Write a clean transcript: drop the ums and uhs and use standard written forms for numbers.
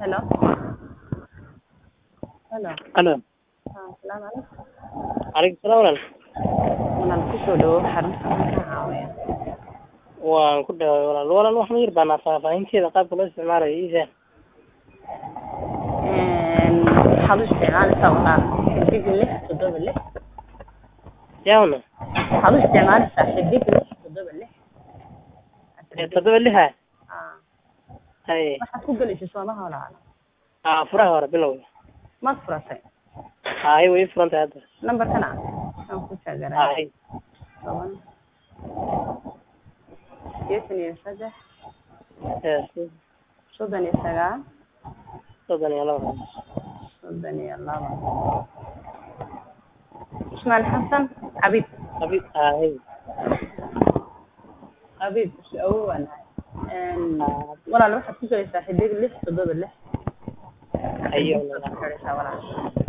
Hello. Hello. Hello. Assalaamu calaykum. Calaykum salaam walaal. Walaal ku soo dhawow xarunta ka caawiya. Waan ku dhawaay walaal waxaan yar baan faahfaahinteeda qaabka loo isticmaalayo iisa. Waxaad u isticmaalaysaa walaal xidig 676. Yaawna. Waxaad u isticmaalaysaa xidig 676. 76. Hay. Waxaad ku galaysaa Soomaha walaal. Furaha hore bilow. Ma furatay. Hay way furantay hadda. Numberkana aan ku taageeraa. Hay. 7 Yes. 39 32. Ismail Xasan Xabiib Hay. Xabiib awaan walaal waxaad ku galaysaa xidig 676. Ayo. Walaal